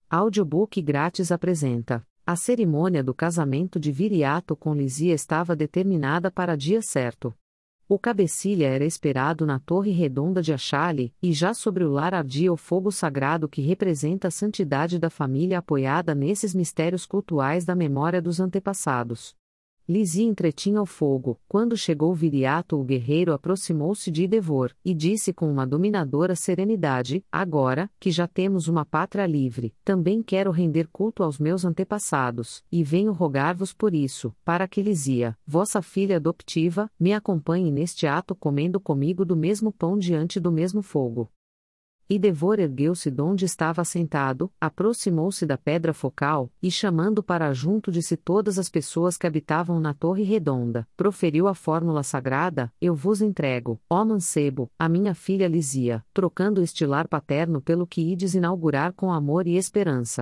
Audiobook grátis apresenta. A cerimônia do casamento de Viriato com Lizia estava determinada para dia certo. O cabecilha era esperado na torre redonda de Achale, e já sobre o lar ardia o fogo sagrado que representa a santidade da família apoiada nesses mistérios cultuais da memória dos antepassados. Lizia entretinha o fogo. Quando chegou Viriato, o guerreiro aproximou-se de Idevor, e disse com uma dominadora serenidade: agora, que já temos uma pátria livre, também quero render culto aos meus antepassados, e venho rogar-vos por isso, para que Lizia, vossa filha adoptiva, me acompanhe neste ato comendo comigo do mesmo pão diante do mesmo fogo. Idevor ergueu-se donde estava assentado, aproximou-se da pedra focal, e chamando para junto de si todas as pessoas que habitavam na torre redonda, proferiu a fórmula sagrada: eu vos entrego, ó mancebo, a minha filha Lizia, trocando o estilar paterno pelo que ides inaugurar com amor e esperança.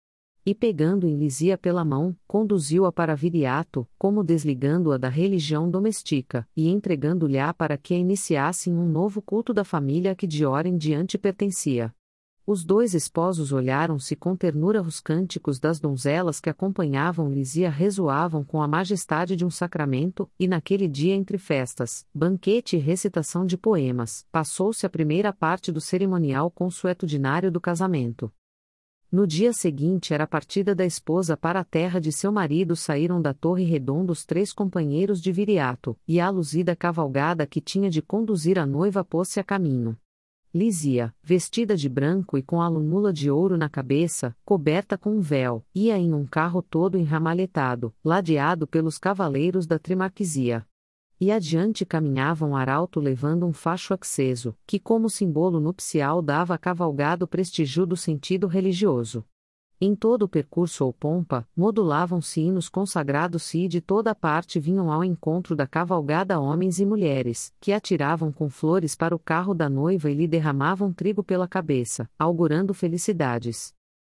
E pegando em Lizia pela mão, conduziu-a para Viriato, como desligando-a da religião doméstica, e entregando-lhe-a para que a iniciasse em um novo culto da família a que de hora em diante pertencia. Os dois esposos olharam-se com ternura. Os cânticos das donzelas que acompanhavam Lizia ressoavam com a majestade de um sacramento, e naquele dia, entre festas, banquete e recitação de poemas, passou-se a primeira parte do cerimonial consuetudinário do casamento. No dia seguinte era a partida da esposa para a terra de seu marido. Saíram da torre redonda os 3 companheiros de Viriato, e a luzida cavalgada que tinha de conduzir a noiva pôs-se a caminho. Lizia, vestida de branco e com a lunula de ouro na cabeça, coberta com um véu, ia em um carro todo enramalhetado, ladeado pelos cavaleiros da Trimarquisia. E adiante caminhava um arauto levando um facho aceso, que como símbolo nupcial dava à cavalgada o prestígio do sentido religioso. Em todo o percurso ou pompa, modulavam-se hinos consagrados e de toda a parte vinham ao encontro da cavalgada homens e mulheres, que atiravam com flores para o carro da noiva e lhe derramavam trigo pela cabeça, augurando felicidades.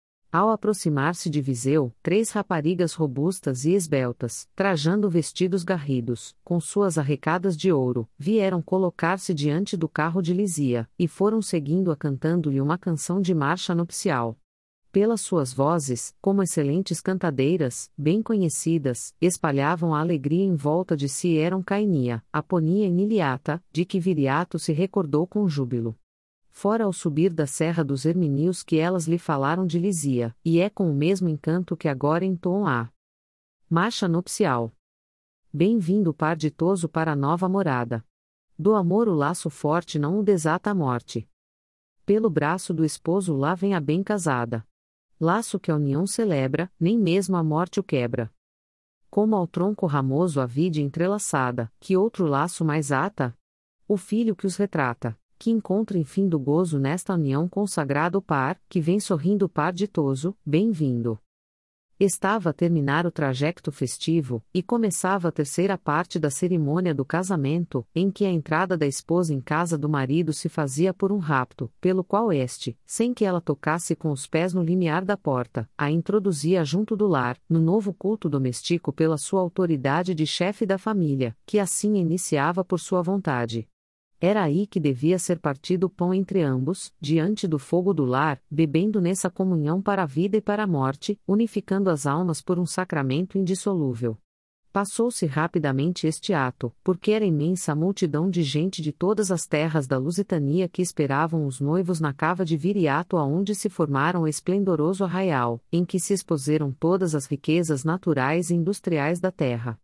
Ao aproximar-se de Viseu, 3 raparigas robustas e esbeltas, trajando vestidos garridos, com suas arrecadas de ouro, vieram colocar-se diante do carro de Lizia, e foram seguindo-a cantando-lhe uma canção de marcha nupcial. Pelas suas vozes, como excelentes cantadeiras, bem conhecidas, espalhavam a alegria em volta de si. Eram Caenia, Aponia e Niliata, de que Viriato se recordou com júbilo. Fora ao subir da Serra dos Hermínios que elas lhe falaram de Lizia, e é com o mesmo encanto que agora entoam a marcha nupcial. Bem-vindo par ditoso para a nova morada. Do amor o laço forte não o desata a morte. Pelo braço do esposo lá vem a bem casada. Laço que a união celebra, nem mesmo a morte o quebra. Como ao tronco ramoso a vide entrelaçada, que outro laço mais ata? O filho que os retrata, que encontra enfim do gozo nesta união consagrado o par, que vem sorrindo par ditoso, bem-vindo. Estava a terminar o trajecto festivo, e começava a terceira parte da cerimônia do casamento, em que a entrada da esposa em casa do marido se fazia por um rapto, pelo qual este, sem que ela tocasse com os pés no limiar da porta, a introduzia junto do lar, no novo culto doméstico pela sua autoridade de chefe da família, que assim iniciava por sua vontade. Era aí que devia ser partido o pão entre ambos, diante do fogo do lar, bebendo nessa comunhão para a vida e para a morte, unificando as almas por um sacramento indissolúvel. Passou-se rapidamente este ato, porque era imensa a multidão de gente de todas as terras da Lusitania que esperavam os noivos na cava de Viriato, aonde se formaram o esplendoroso arraial, em que se expuseram todas as riquezas naturais e industriais da terra.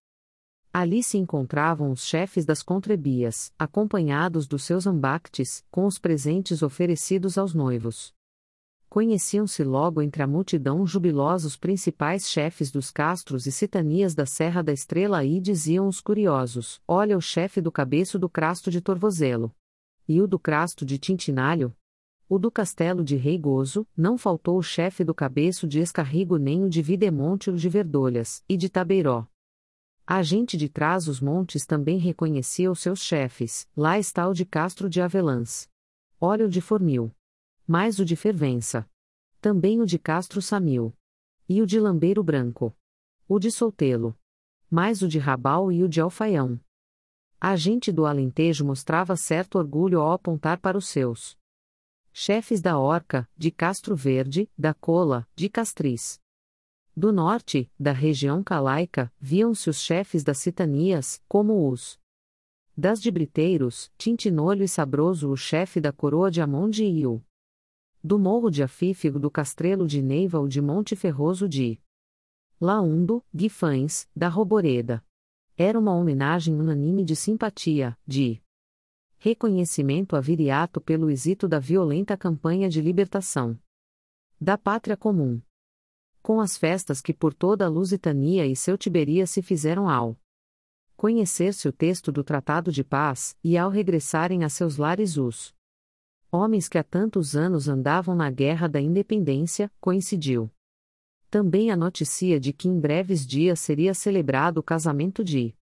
Ali se encontravam os chefes das contrebias, acompanhados dos seus ambactes, com os presentes oferecidos aos noivos. Conheciam-se logo entre a multidão jubilosa os principais chefes dos castros e citanias da Serra da Estrela, e diziam os curiosos: olha o chefe do cabeço do crasto de Torvozelo. E o do crasto de Tintinalho? O do castelo de Reigoso, não faltou o chefe do cabeço de Escarrigo nem o de Videmonte ou de Verdolhas, e de Tabeiró. A gente de Trás-os-Montes também reconhecia os seus chefes: lá está o de Castro de Avelãs. Olha o de Formil. Mais o de Fervença. Também o de Castro Samil. E o de Lambeiro Branco. O de Soutelo. Mais o de Rabal e o de Alfaião. A gente do Alentejo mostrava certo orgulho ao apontar para os seus. Chefes da Orca, de Castro Verde, da Cola, de Castris. Do norte, da região calaica, viam-se os chefes das Citanias, como os das de Briteiros, Tintinolho e Sabroso o chefe da coroa de Amon de Iu. Do morro de Afífigo do Castrelo de Neiva o de Monte Ferroso de Laundo, Guifães, da Roboreda. Era uma homenagem unânime de simpatia, de reconhecimento a Viriato pelo êxito da violenta campanha de libertação da pátria comum. Com as festas que por toda a Lusitania e seu Tiberia se fizeram ao conhecer-se o texto do Tratado de Paz, e ao regressarem a seus lares os homens que há tantos anos andavam na Guerra da Independência, coincidiu também a notícia de que em breves dias seria celebrado o casamento de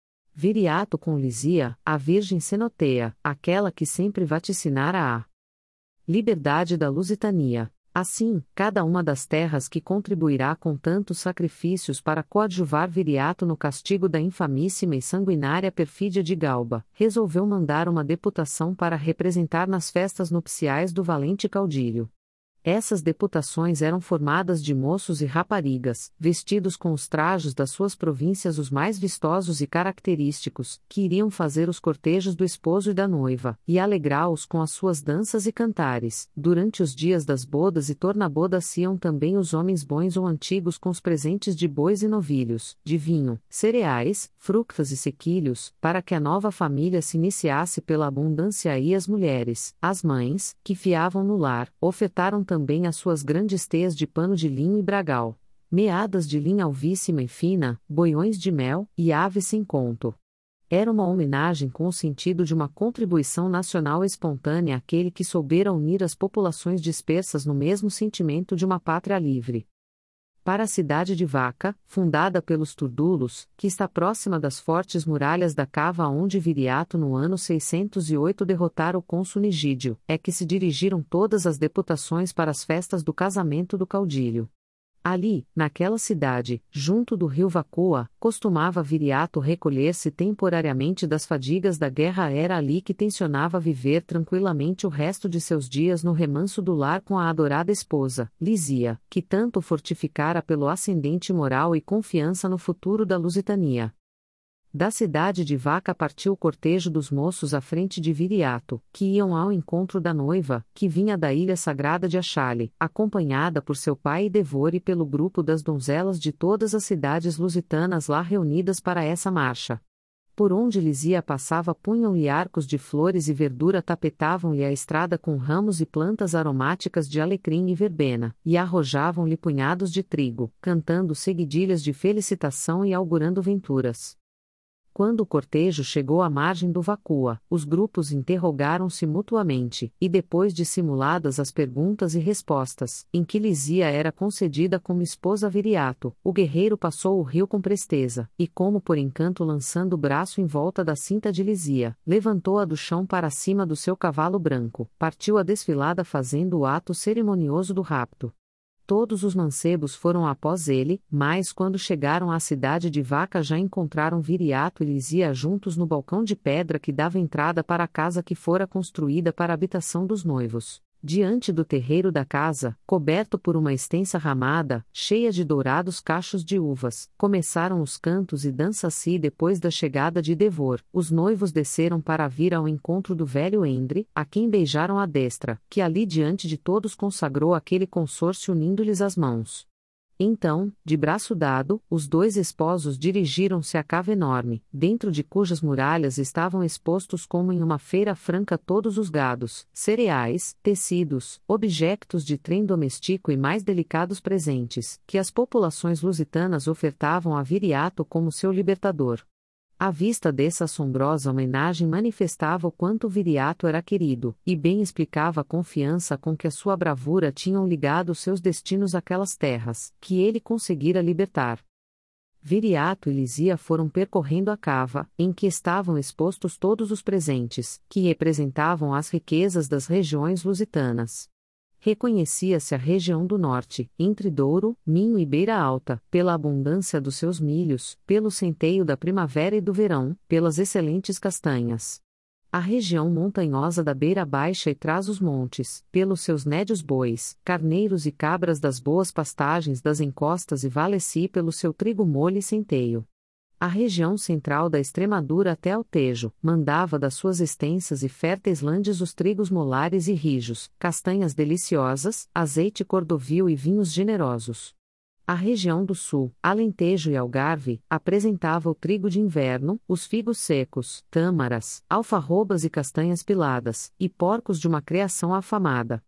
Viriato com Lizia, a Virgem Cenoteia, aquela que sempre vaticinara a liberdade da Lusitania. Assim, cada uma das terras que contribuirá com tantos sacrifícios para coadjuvar Viriato no castigo da infamíssima e sanguinária perfídia de Galba, resolveu mandar uma deputação para representar nas festas nupciais do valente caudilho. Essas deputações eram formadas de moços e raparigas, vestidos com os trajos das suas províncias os mais vistosos e característicos, que iriam fazer os cortejos do esposo e da noiva, e alegrá-os com as suas danças e cantares. Durante os dias das bodas e tornabodas iam também os homens bons ou antigos com os presentes de bois e novilhos, de vinho, cereais, frutas e sequilhos, para que a nova família se iniciasse pela abundância e as mulheres, as mães, que fiavam no lar, ofertaram também as suas grandes teias de pano de linho e bragal, meadas de linha alvíssima e fina, boiões de mel, e aves sem conto. Era uma homenagem com o sentido de uma contribuição nacional espontânea àquele que soubera unir as populações dispersas no mesmo sentimento de uma pátria livre. Para a cidade de Vaca, fundada pelos Turdulos, que está próxima das fortes muralhas da cava onde Viriato no ano 608 derrotara o cônsul Nigídio, é que se dirigiram todas as deputações para as festas do casamento do caudilho. Ali, naquela cidade, junto do rio Vacua, costumava Viriato recolher-se temporariamente das fadigas da guerra. Era ali que tencionava viver tranquilamente o resto de seus dias no remanso do lar com a adorada esposa, Lizia, que tanto fortificara pelo ascendente moral e confiança no futuro da Lusitania. Da cidade de Vaca partiu o cortejo dos moços à frente de Viriato, que iam ao encontro da noiva, que vinha da ilha sagrada de Axale, acompanhada por seu pai e Devor e pelo grupo das donzelas de todas as cidades lusitanas lá reunidas para essa marcha. Por onde Lizia passava punham-lhe arcos de flores e verdura, tapetavam-lhe a estrada com ramos e plantas aromáticas de alecrim e verbena, e arrojavam-lhe punhados de trigo, cantando seguidilhas de felicitação e augurando venturas. Quando o cortejo chegou à margem do Vacua, os grupos interrogaram-se mutuamente, e depois de simuladas as perguntas e respostas, em que Lizia era concedida como esposa a Viriato, o guerreiro passou o rio com presteza, e como por encanto lançando o braço em volta da cinta de Lizia, levantou-a do chão para cima do seu cavalo branco, partiu a desfilada fazendo o ato cerimonioso do rapto. Todos os mancebos foram após ele, mas quando chegaram à cidade de Vaca já encontraram Viriato e Lizia juntos no balcão de pedra que dava entrada para a casa que fora construída para a habitação dos noivos. Diante do terreiro da casa, coberto por uma extensa ramada, cheia de dourados cachos de uvas, começaram os cantos e danças e depois da chegada de Devor, os noivos desceram para vir ao encontro do velho Endre, a quem beijaram a destra, que ali diante de todos consagrou aquele consórcio unindo-lhes as mãos. Então, de braço dado, os dois esposos dirigiram-se à cava enorme, dentro de cujas muralhas estavam expostos como em uma feira franca todos os gados, cereais, tecidos, objetos de trem doméstico e mais delicados presentes, que as populações lusitanas ofertavam a Viriato como seu libertador. A vista dessa assombrosa homenagem manifestava o quanto Viriato era querido, e bem explicava a confiança com que a sua bravura tinham ligado seus destinos àquelas terras, que ele conseguira libertar. Viriato e Lizia foram percorrendo a cava, em que estavam expostos todos os presentes, que representavam as riquezas das regiões lusitanas. Reconhecia-se a região do norte, entre Douro, Minho e Beira Alta, pela abundância dos seus milhos, pelo centeio da primavera e do verão, pelas excelentes castanhas. A região montanhosa da Beira Baixa e Trás-os-Montes, pelos seus nédios bois, carneiros e cabras das boas pastagens das encostas e Valeci pelo seu trigo molho e centeio. A região central da Extremadura até ao Tejo, mandava das suas extensas e férteis landes os trigos molares e rijos, castanhas deliciosas, azeite cordovil e vinhos generosos. A região do sul, Alentejo e Algarve, apresentava o trigo de inverno, os figos secos, tâmaras, alfarrobas e castanhas piladas, e porcos de uma criação afamada.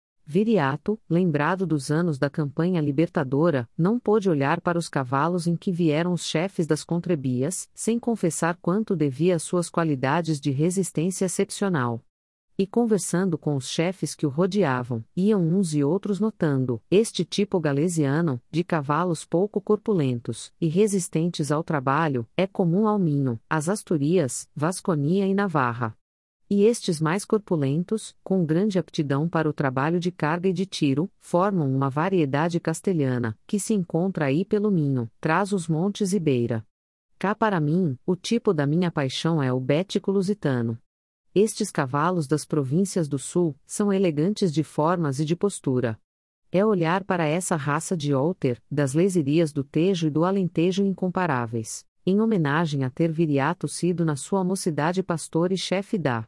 Viriato, lembrado dos anos da campanha libertadora, não pôde olhar para os cavalos em que vieram os chefes das contrebias, sem confessar quanto devia às suas qualidades de resistência excepcional. E conversando com os chefes que o rodeavam, iam uns e outros notando, este tipo galesiano, de cavalos pouco corpulentos, e resistentes ao trabalho, é comum ao Minho, às Asturias, Vasconia e Navarra. E estes mais corpulentos, com grande aptidão para o trabalho de carga e de tiro, formam uma variedade castelhana, que se encontra aí pelo Minho, Trás-os-Montes e Beira. Cá para mim, o tipo da minha paixão é o bético lusitano. Estes cavalos das províncias do sul, são elegantes de formas e de postura. É olhar para essa raça de Outer, das leserias do Tejo e do Alentejo incomparáveis, em homenagem a ter Viriato sido na sua mocidade pastor e chefe da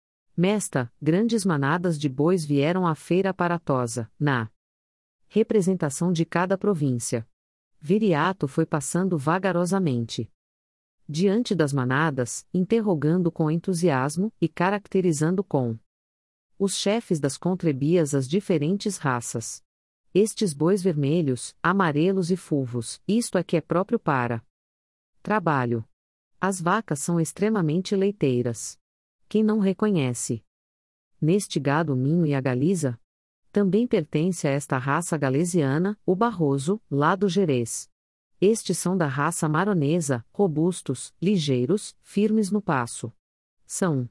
Mesta, grandes manadas de bois vieram à feira aparatosa, na representação de cada província. Viriato foi passando vagarosamente diante das manadas, interrogando com entusiasmo, e caracterizando com os chefes das contrebias as diferentes raças. Estes bois vermelhos, amarelos e fulvos, isto é que é próprio para trabalho. As vacas são extremamente leiteiras. Quem não reconhece neste gado o Minho e a Galiza? Também pertence a esta raça galesiana, o Barroso, lá do Gerês. Estes são da raça maronesa, robustos, ligeiros, firmes no passo. São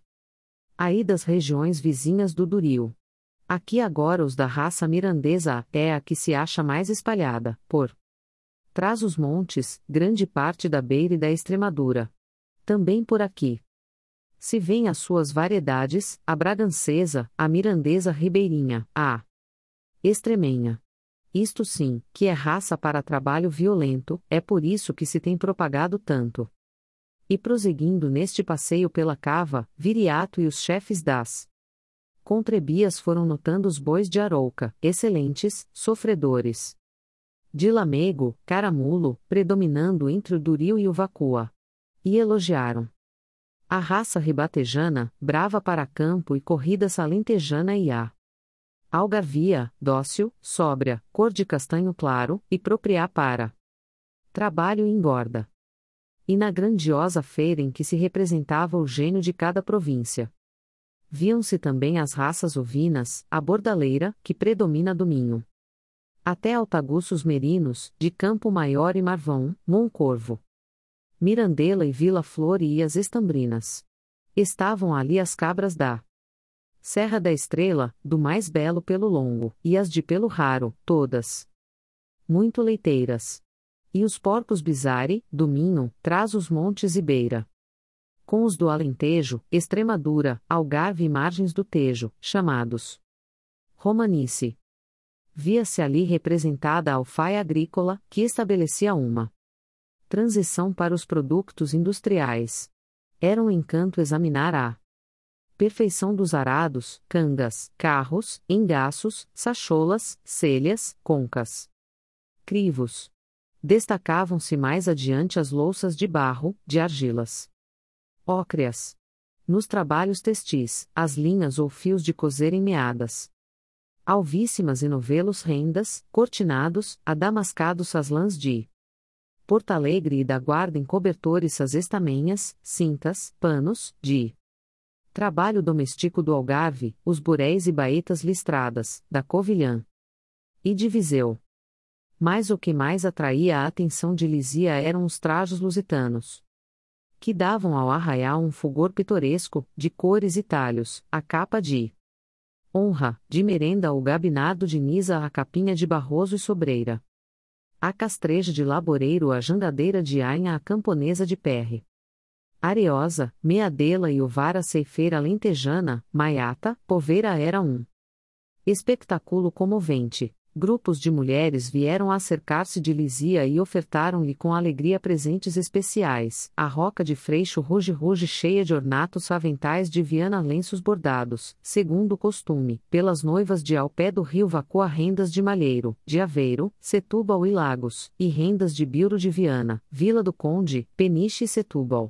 aí das regiões vizinhas do Duril. Aqui agora os da raça mirandesa é a que se acha mais espalhada, por Trás-os-Montes, grande parte da Beira e da Extremadura. Também por aqui se vêem as suas variedades, a bragancesa, a mirandesa ribeirinha, a extremenha. Isto sim, que é raça para trabalho violento, é por isso que se tem propagado tanto. E prosseguindo neste passeio pela cava, Viriato e os chefes das contrebias foram notando os bois de Arouca, excelentes, sofredores. De Lamego, Caramulo, predominando entre o Duril e o Vacua. E elogiaram a raça ribatejana, brava para campo e corrida salentejana e a algarvia, dócil, sóbria, cor de castanho claro, e propriá para trabalho e engorda. E na grandiosa feira em que se representava o gênio de cada província, viam-se também as raças ovinas, a bordaleira, que predomina do Minho, até altaguços merinos, de Campo Maior e Marvão, Moncorvo, Mirandela e Vila Flor e as estambrinas. Estavam ali as cabras da Serra da Estrela, do mais belo pelo longo, e as de pelo raro, todas muito leiteiras. E os porcos Bizarre, do Minho, Trás-os-Montes e Beira. Com os do Alentejo, Extremadura, Algarve e margens do Tejo, chamados Romanice. Via-se ali representada a alfaia agrícola, que estabelecia uma transição para os produtos industriais. Era um encanto examinar a perfeição dos arados, cangas, carros, engaços, sacholas, celhas, concas, crivos. Destacavam-se mais adiante as louças de barro, de argilas, ócreas. Nos trabalhos textis, as linhas ou fios de cozer em meadas. Alvíssimas e novelos rendas, cortinados, adamascados as lãs de Porto Alegre e da Guarda em cobertores as estamenhas, cintas, panos, de trabalho doméstico do Algarve, os buréis e baetas listradas, da Covilhã e de Viseu. Mas o que mais atraía a atenção de Lizia eram os trajos lusitanos, que davam ao arraial um fulgor pitoresco, de cores e talhos, a capa de honra, de merenda ou gabinado de Nisa a capinha de Barroso e Sobreira, a castreja de Laboreiro a jandadeira de Ainha a camponesa de Perre. Areosa, Meadela e Ovara Ceifeira Lentejana, Maiata, Poveira era um espectáculo comovente. Grupos de mulheres vieram a cercar-se de Lizia e ofertaram-lhe com alegria presentes especiais, a roca de freixo ruge-ruge cheia de ornatos aventais de Viana lenços bordados, segundo o costume, pelas noivas de ao pé do rio Vacoa rendas de Malheiro, de Aveiro, Setúbal e Lagos, e rendas de Biuro de Viana, Vila do Conde, Peniche e Setúbal.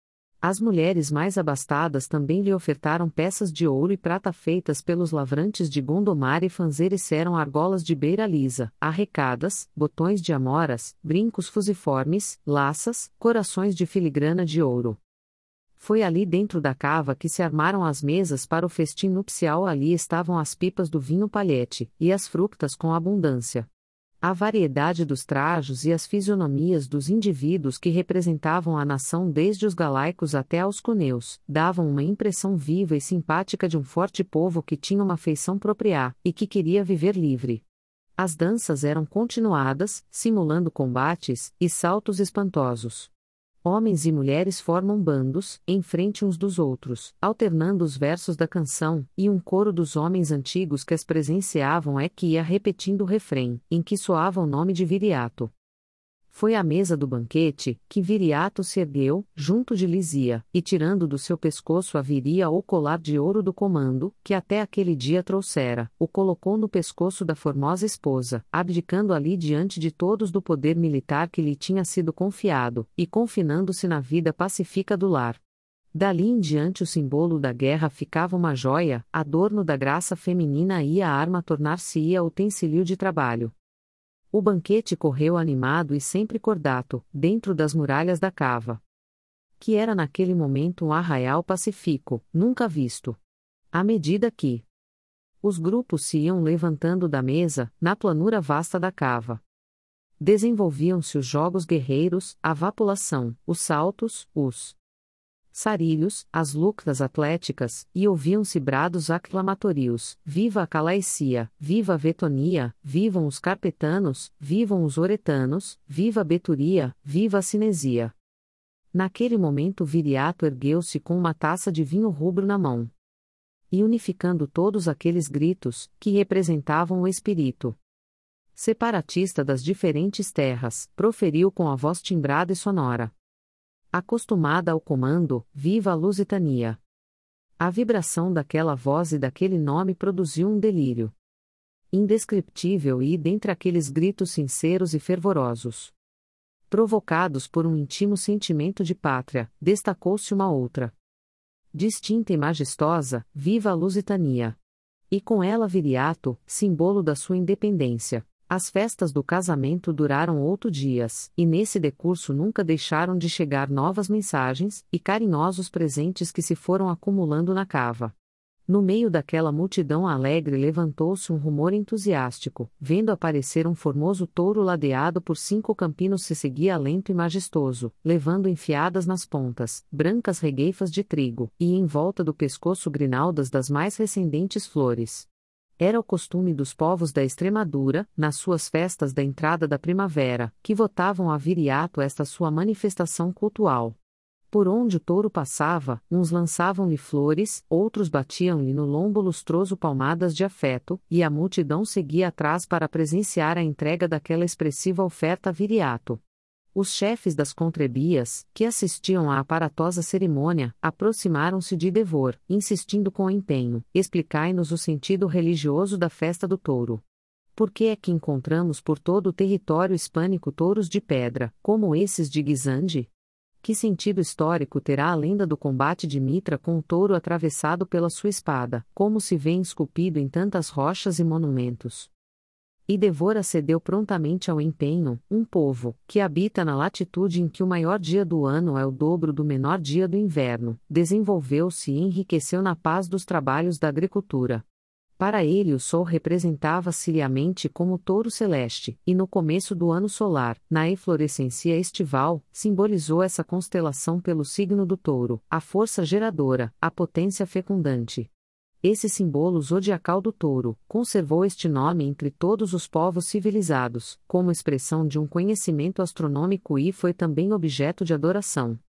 As mulheres mais abastadas também lhe ofertaram peças de ouro e prata feitas pelos lavrantes de Gondomar e fanzeiriceram argolas de beira lisa, arrecadas, botões de amoras, brincos fusiformes, laças, corações de filigrana de ouro. Foi ali dentro da cava que se armaram as mesas para o festim nupcial. Ali estavam as pipas do vinho palhete, e as fructas com abundância. A variedade dos trajos e as fisionomias dos indivíduos que representavam a nação desde os galaicos até aos cuneus, davam uma impressão viva e simpática de um forte povo que tinha uma feição própria, e que queria viver livre. As danças eram continuadas, simulando combates, e saltos espantosos. Homens e mulheres formam bandos, em frente uns dos outros, alternando os versos da canção, e um coro dos homens antigos que as presenciavam é que ia repetindo o refrém, em que soava o nome de Viriato. Foi à mesa do banquete, que Viriato se ergueu, junto de Lizia, e tirando do seu pescoço a viria ou colar de ouro do comando, que até aquele dia trouxera, o colocou no pescoço da formosa esposa, abdicando ali diante de todos do poder militar que lhe tinha sido confiado, e confinando-se na vida pacífica do lar. Dali em diante o símbolo da guerra ficava uma joia, adorno da graça feminina e a arma tornar-se-ia utensílio de trabalho. O banquete correu animado e sempre cordato, dentro das muralhas da cava. Que era naquele momento um arraial pacífico, nunca visto. À medida que os grupos se iam levantando da mesa, na planura vasta da cava, desenvolviam-se os jogos guerreiros, a vapulação, os saltos, os sarilhos, as lutas atléticas, e ouviam-se brados aclamatórios: viva a Calaicia, viva a Vetonia, vivam os carpetanos, vivam os oretanos, viva a Beturia, viva a Cinesia. Naquele momento Viriato ergueu-se com uma taça de vinho rubro na mão. E unificando todos aqueles gritos, que representavam o espírito separatista das diferentes terras, proferiu com a voz timbrada e sonora. Acostumada ao comando, viva a Lusitania. A vibração daquela voz e daquele nome produziu um delírio indescritível e, dentre aqueles gritos sinceros e fervorosos, provocados por um íntimo sentimento de pátria, destacou-se uma outra, distinta e majestosa: viva a Lusitania. E com ela Viriato, símbolo da sua independência. As festas do casamento duraram 8 dias, e nesse decurso nunca deixaram de chegar novas mensagens e carinhosos presentes que se foram acumulando na cava. No meio daquela multidão alegre levantou-se um rumor entusiástico: vendo aparecer um formoso touro ladeado por 5 campinos, se seguia lento e majestoso, levando enfiadas nas pontas, brancas regueifas de trigo, e em volta do pescoço grinaldas das mais recendentes flores. Era o costume dos povos da Extremadura, nas suas festas da entrada da primavera, que votavam a Viriato esta sua manifestação cultual. Por onde o touro passava, uns lançavam-lhe flores, outros batiam-lhe no lombo lustroso palmadas de afeto, e a multidão seguia atrás para presenciar a entrega daquela expressiva oferta a Viriato. Os chefes das contrebias, que assistiam à aparatosa cerimônia, aproximaram-se de Devor, insistindo com empenho: explicai-nos o sentido religioso da festa do touro. Por que é que encontramos por todo o território hispânico touros de pedra, como esses de Guisande? Que sentido histórico terá a lenda do combate de Mitra com o touro atravessado pela sua espada, como se vê esculpido em tantas rochas e monumentos? E Devor acedeu prontamente ao empenho: um povo, que habita na latitude em que o maior dia do ano é o dobro do menor dia do inverno, desenvolveu-se e enriqueceu na paz dos trabalhos da agricultura. Para ele o sol representava ciliamente como o touro celeste, e no começo do ano solar, na eflorescência estival, simbolizou essa constelação pelo signo do touro, a força geradora, a potência fecundante. Esse símbolo zodiacal do touro conservou este nome entre todos os povos civilizados, como expressão de um conhecimento astronômico, e foi também objeto de adoração.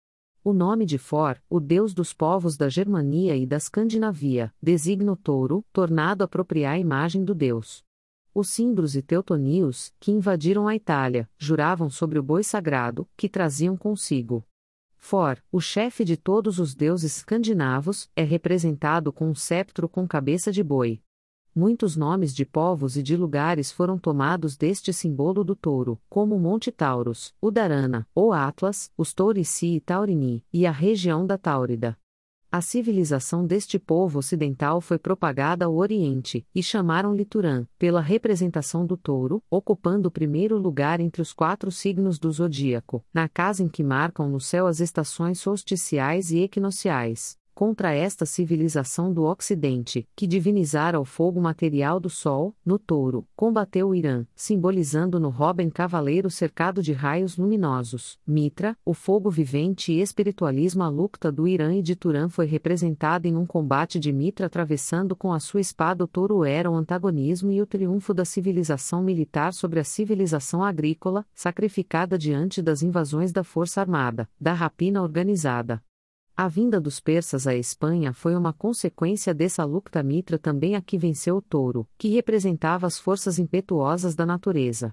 O nome de For, o deus dos povos da Germania e da Escandinavia, designa o touro, tornado a apropriar a imagem do deus. Os símbros e teutonios, que invadiram a Itália, juravam sobre o boi sagrado, que traziam consigo. For, o chefe de todos os deuses escandinavos, é representado com um cetro com cabeça de boi. Muitos nomes de povos e de lugares foram tomados deste símbolo do touro, como o Monte Taurus, o Dharana, o Atlas, os Taurici e Taurini, e a região da Táurida. A civilização deste povo ocidental foi propagada ao Oriente, e chamaram-lhe Turã, pela representação do touro, ocupando o primeiro lugar entre os 4 signos do zodíaco, na casa em que marcam no céu as estações solsticiais e equinociais. Contra esta civilização do Ocidente, que divinizara o fogo material do Sol, no touro, combateu o Irã, simbolizando no Robin cavaleiro cercado de raios luminosos. Mitra, o fogo vivente e espiritualismo. A luta do Irã e de Turã foi representada em um combate de Mitra atravessando com a sua espada o touro. Era o antagonismo e o triunfo da civilização militar sobre a civilização agrícola, sacrificada diante das invasões da força armada, da rapina organizada. A vinda dos persas à Espanha foi uma consequência dessa luta. Mitra também aqui venceu o touro, que representava as forças impetuosas da natureza.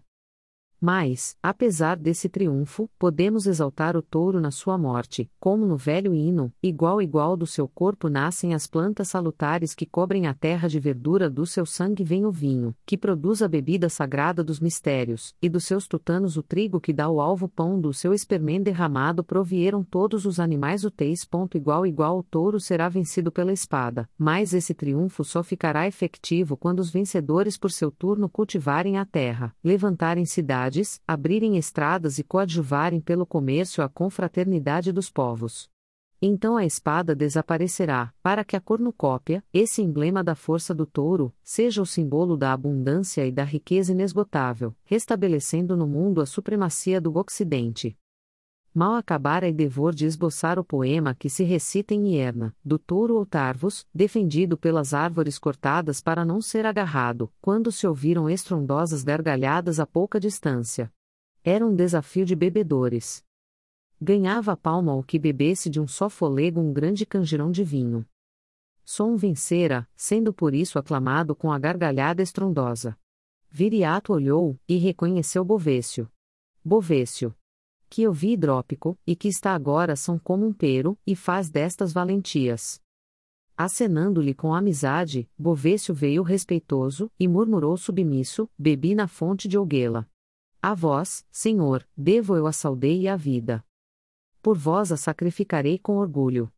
Mas, apesar desse triunfo, podemos exaltar o touro na sua morte, como no velho hino: igual do seu corpo nascem as plantas salutares que cobrem a terra de verdura, do seu sangue vem o vinho, que produz a bebida sagrada dos mistérios, e dos seus tutanos o trigo que dá o alvo pão, do seu espermen derramado provieram todos os animais úteis. Igual o touro será vencido pela espada, mas esse triunfo só ficará efetivo quando os vencedores por seu turno cultivarem a terra, levantarem cidades, abrirem estradas e coadjuvarem pelo comércio a confraternidade dos povos. Então a espada desaparecerá, para que a cornucópia, esse emblema da força do touro, seja o símbolo da abundância e da riqueza inesgotável, restabelecendo no mundo a supremacia do Ocidente. Mal acabara Eidevor de esboçar o poema que se recita em Hierna, do touro ou Tarvos, defendido pelas árvores cortadas para não ser agarrado, quando se ouviram estrondosas gargalhadas a pouca distância. Era um desafio de bebedores. Ganhava a palma o que bebesse de um só fôlego um grande canjirão de vinho. Som vencera, sendo por isso aclamado com a gargalhada estrondosa. Viriato olhou, e reconheceu Bovécio. Bovécio, que eu vi hidrópico, e que está agora são como um pero, e faz destas valentias. Acenando-lhe com amizade, Bovécio veio respeitoso, e murmurou submisso: bebi na fonte de Ouguela. A vós, senhor, devo eu a saudei e a vida. Por vós a sacrificarei com orgulho.